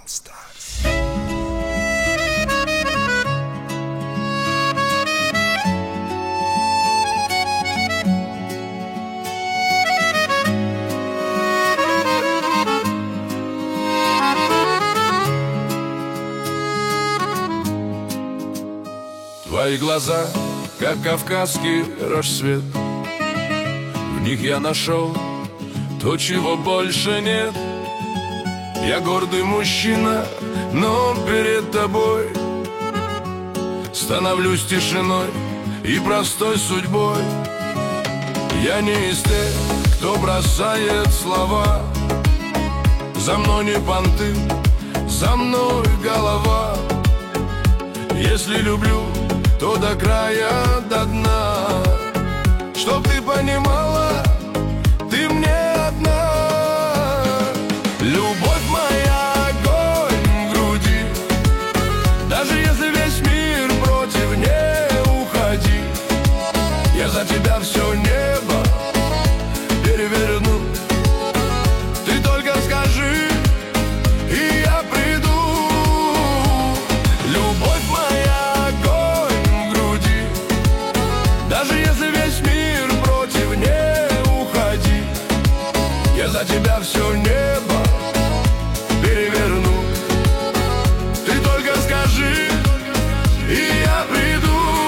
All Stars. Твои глаза, как кавказский рассвет, в них я нашел то, чего больше нет. Я гордый мужчина, но перед тобой становлюсь тишиной и простой судьбой. Я не из тех, кто бросает слова. За мной не понты, за мной голова. Если люблю, то до края, до дна. Чтоб ты понимала, ты мне одна. Любовь моя, огонь в груди. Даже если весь мир против, не уходи. Я за тебя все небо переверну. Ты только скажи, и я приду. Любовь моя, огонь в груди. Даже если весь мир против, не уходи. Я за тебя все небо переверну. Ты только скажи, и я приду.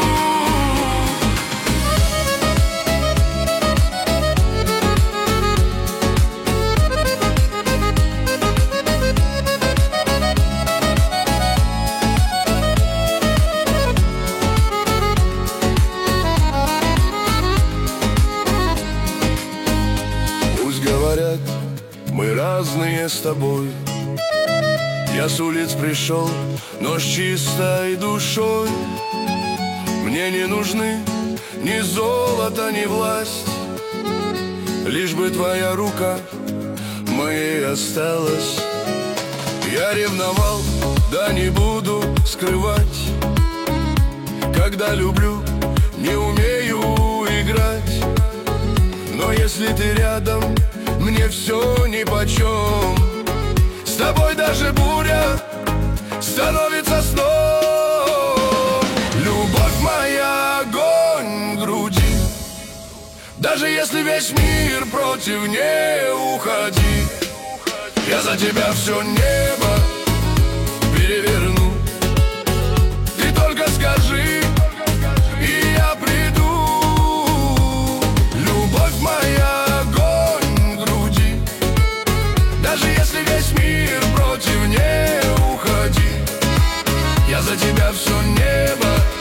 Пусть говорят, мы разные с тобой. Я с улиц пришел, но с чистой душой. Мне не нужны ни золото, ни власть. Лишь бы твоя рука моей осталась. Я ревновал, да не буду скрывать. Когда люблю, не умею играть. Но если ты рядом, мне все нипочем. С тобой даже буря становится сном. Любовь моя, огонь в груди. Даже если весь мир против, не уходи. Я за тебя все небо переверну. Ты только скажи, и я приду. Любовь моя, огонь в груди. Даже если весь мир против, не уходи. Я за тебя все небо